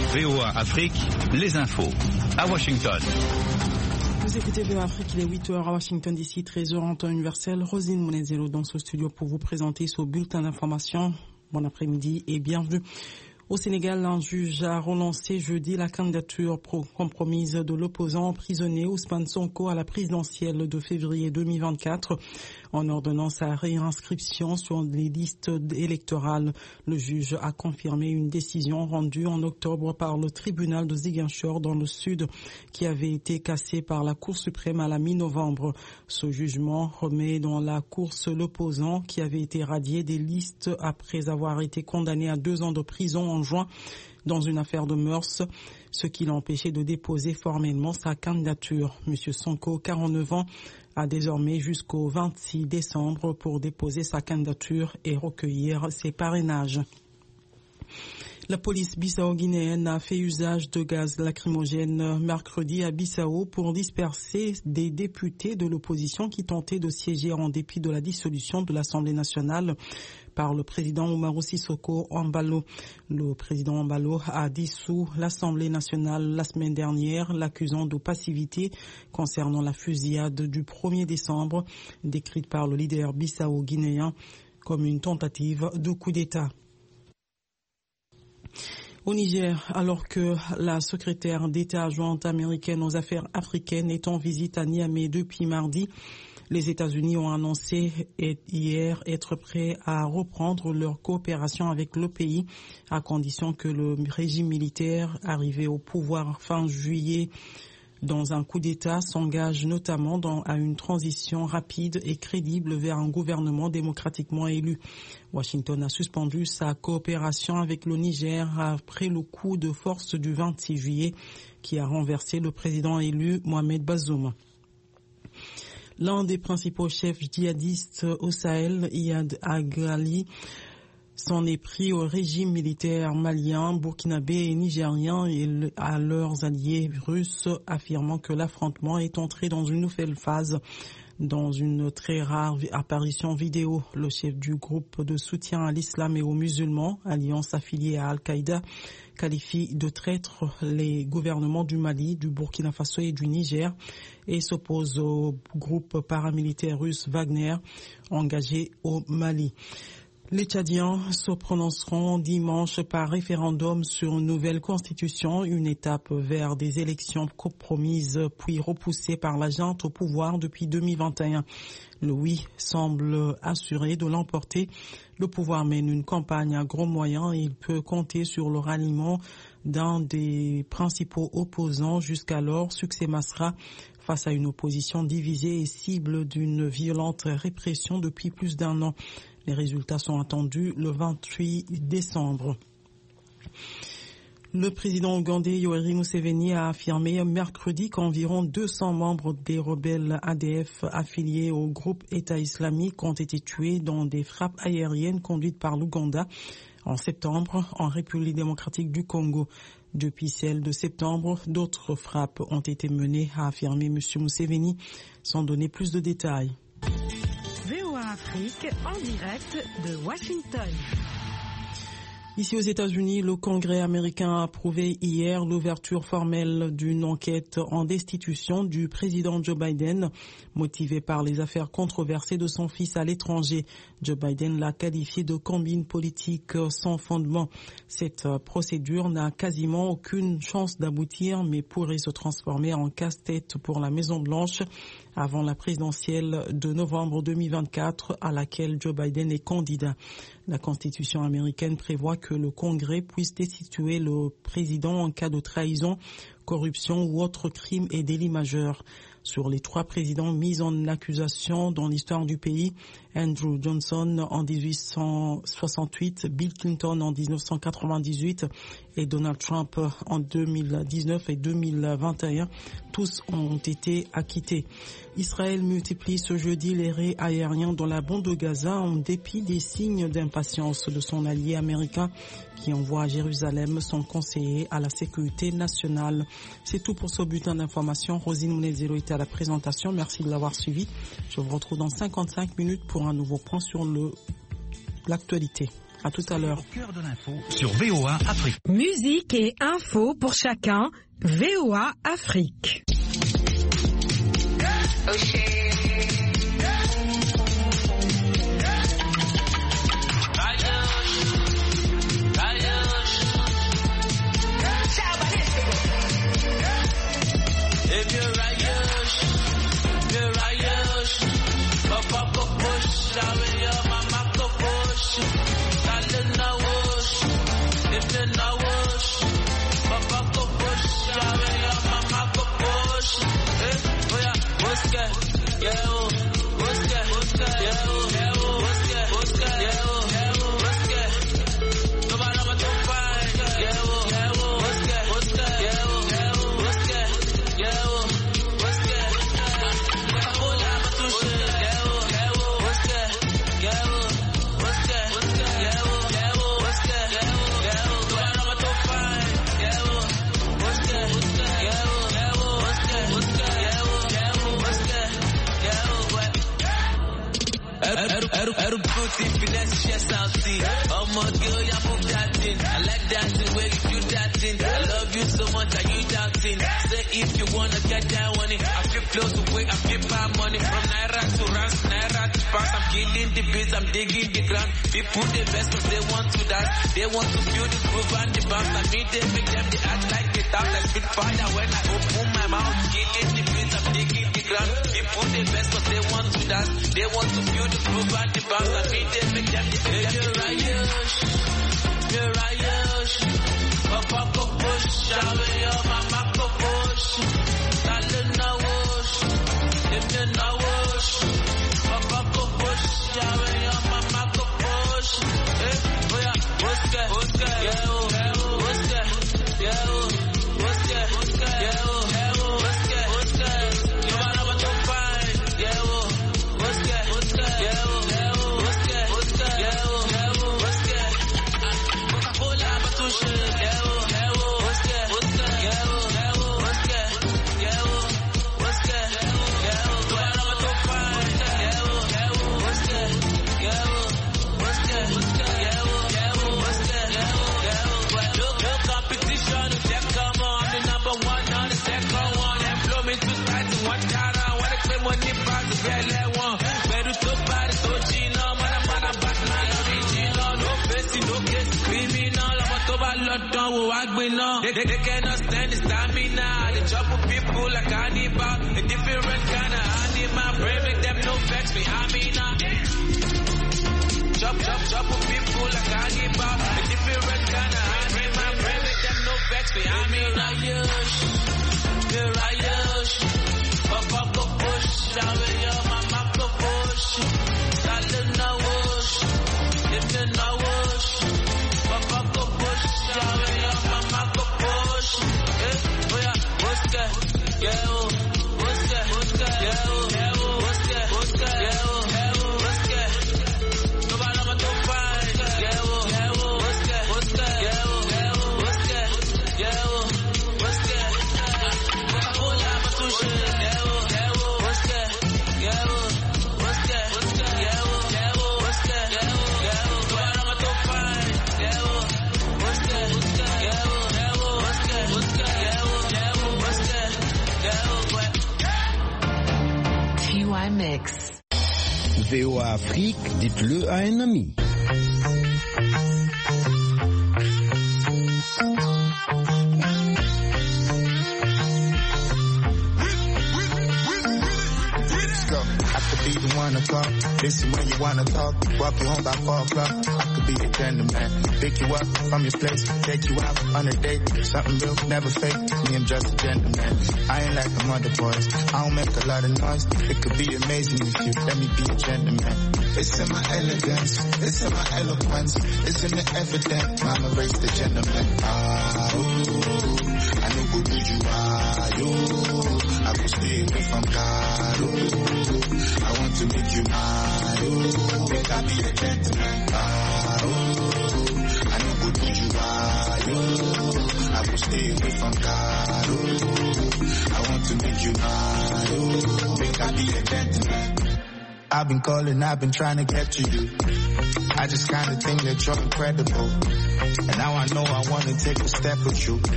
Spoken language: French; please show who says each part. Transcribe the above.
Speaker 1: VOA Afrique, les infos. À Washington.
Speaker 2: Vous écoutez VOA Afrique, il est 8h à Washington DC, 13h en temps universel. Rosine Monezelo dans ce studio pour vous présenter ce bulletin d'information. Bon après-midi et bienvenue. Au Sénégal, un juge a relancé jeudi la candidature compromise de l'opposant emprisonné Ousmane Sonko à la présidentielle de février 2024 en ordonnant sa réinscription sur les listes électorales. Le juge a confirmé une décision rendue en octobre par le tribunal de Ziguinchor dans le sud qui avait été cassée par la Cour suprême à la mi-novembre. Ce jugement remet dans la course l'opposant qui avait été radié des listes après avoir été condamné à 2 ans de prison en juin dans une affaire de mœurs, ce qui l'a empêché de déposer formellement sa candidature. Monsieur Sonko, 49 ans, a désormais jusqu'au 26 décembre pour déposer sa candidature et recueillir ses parrainages. La police bissau-guinéenne a fait usage de gaz lacrymogène mercredi à Bissau pour disperser des députés de l'opposition qui tentaient de siéger en dépit de la dissolution de l'Assemblée nationale par le président Umaru Sissoco Embalo. Le président Embalo a dissous l'Assemblée nationale la semaine dernière, l'accusant de passivité concernant la fusillade du 1er décembre, décrite par le leader bissau-guinéen comme une tentative de coup d'État. Au Niger, alors que la secrétaire d'État adjointe américaine aux affaires africaines est en visite à Niamey depuis mardi, les États-Unis ont annoncé hier être prêts à reprendre leur coopération avec le pays à condition que le régime militaire arrivé au pouvoir fin juillet dans un coup d'État s'engage notamment à une transition rapide et crédible vers un gouvernement démocratiquement élu. Washington a suspendu sa coopération avec le Niger après le coup de force du 26 juillet qui a renversé le président élu Mohamed Bazoum. L'un des principaux chefs djihadistes au Sahel, Iyad Aghali, s'en est pris au régime militaire malien, burkinabé et nigérien et à leurs alliés russes, affirmant que l'affrontement est entré dans une nouvelle phase. Dans une très rare apparition vidéo, le chef du groupe de soutien à l'islam et aux musulmans, alliance affiliée à Al-Qaïda, qualifie de traîtres les gouvernements du Mali, du Burkina Faso et du Niger et s'oppose au groupe paramilitaire russe Wagner engagé au Mali. Les Tchadiens se prononceront dimanche par référendum sur une nouvelle constitution, une étape vers des élections compromises puis repoussées par la junte au pouvoir depuis 2021. Le oui semble assuré de l'emporter. Le pouvoir mène une campagne à gros moyens et il peut compter sur le ralliement d'un des principaux opposants jusqu'alors, Succès Masra, face à une opposition divisée et cible d'une violente répression depuis plus d'1 an. Les résultats sont attendus le 28 décembre. Le président ougandais Yoweri Museveni a affirmé mercredi qu'environ 200 membres des rebelles ADF affiliés au groupe État islamique ont été tués dans des frappes aériennes conduites par l'Ouganda en septembre en République démocratique du Congo. Depuis celle de septembre, d'autres frappes ont été menées, a affirmé M. Museveni, sans donner plus de détails.
Speaker 3: VOA Afrique en direct de Washington.
Speaker 2: Ici aux États-Unis, le Congrès américain a approuvé hier l'ouverture formelle d'une enquête en destitution du président Joe Biden, motivé par les affaires controversées de son fils à l'étranger. Joe Biden l'a qualifié de combine politique sans fondement. Cette procédure n'a quasiment aucune chance d'aboutir, mais pourrait se transformer en casse-tête pour la Maison-Blanche avant la présidentielle de novembre 2024 à laquelle Joe Biden est candidat. La Constitution américaine prévoit que le Congrès puisse destituer le président en cas de trahison, corruption ou autre crime et délit majeur. Sur les 3 présidents mis en accusation dans l'histoire du pays, Andrew Johnson en 1868, Bill Clinton en 1998 et Donald Trump en 2019 et 2021, tous ont été acquittés. Israël multiplie ce jeudi les raids aériens dans la bande de Gaza en dépit des signes d'impatience de son allié américain qui envoie à Jérusalem son conseiller à la sécurité nationale. C'est tout pour ce bulletin d'information. Rosine Mounezero était à la présentation. Merci de l'avoir suivi. Je vous retrouve dans 55 minutes pour un nouveau point sur l'actualité. À tout à l'heure.
Speaker 1: Au cœur de l'info sur VOA Afrique.
Speaker 3: Musique et info pour chacun. VOA Afrique.
Speaker 4: Finesse, chest out, see. Oh my girl, you move that thing. I like dancing where you do that thing. I love you so much, are you doubting? Say if you wanna get down on it. I flip close away, I flip my money. From Naira to Rans, Naira to Pounds. I'm killing the beats, I'm digging the ground. People the best cause they want to dance. They want to feel the groove and the bounce. I meet them, make them they act like they talk. I spit fire when I open my mouth. Killing the beats, I'm digging the ground. People the best cause they want to dance. They want to feel the groove and the bounce. I meet them, make them they Papa go push, mama go push. Talena wash, if you know wash. Papa go push, mama go push. Oh yeah, what's that? What's that? Yeah, what's that? Yeah, what's that? What's that? Yeah, what's that? What's that? You wanna what to find? Yeah, what's that? What's that? Yeah, what's that? What's that? Yeah, what's that? Coca-Cola, Batusha. They cannot stand the stamina. They chop with people like Hannibal. A different kind of animal. Pray make them no vex me. Chop with people like Hannibal. A different kind of animal. Pray make them no vex me. Papa go push. Mama go push. Talena wash. If you know wash. Papa go push. Mama go push. Oh yeah, what's that? Yeah, what's that? What's that? Yeah, what's that? What's that? Yeah, what's that? Nobody want to find. Yeah, what's that? What's that? Yeah, what's that? Yeah, what's that? Coca-Cola, Batusha. Yeah, what's that? Yeah, what's that? What's that? Yeah, what's that? Yeah, nobody want to find. Yeah, what's that? What's that? Yeah, what's that? What's that?
Speaker 3: VOA Mix.
Speaker 5: VOA Afrique, dites-le à un ami.
Speaker 6: Be the 1 o'clock, listen when you wanna talk, walk you home by 4 o'clock. I could be the gentleman, pick you up from your place, take you out on a date, something real, never fake. Me, I'm just a gentleman. I ain't like them other boys, I don't make a lot of noise. It could be amazing if you let me be a gentleman. It's in my elegance, it's in my eloquence, it's in the evidence. Mama raised the gentleman. I know who you are, I will stay away from Caro. I want to make you mine, make I be a gentleman. I know who you are, I will stay away from Caro. I want to make you mine, make I be a gentleman. I've been calling, I've been trying to get to you. I just kinda think that you're incredible. And now I know I wanna take a step with you.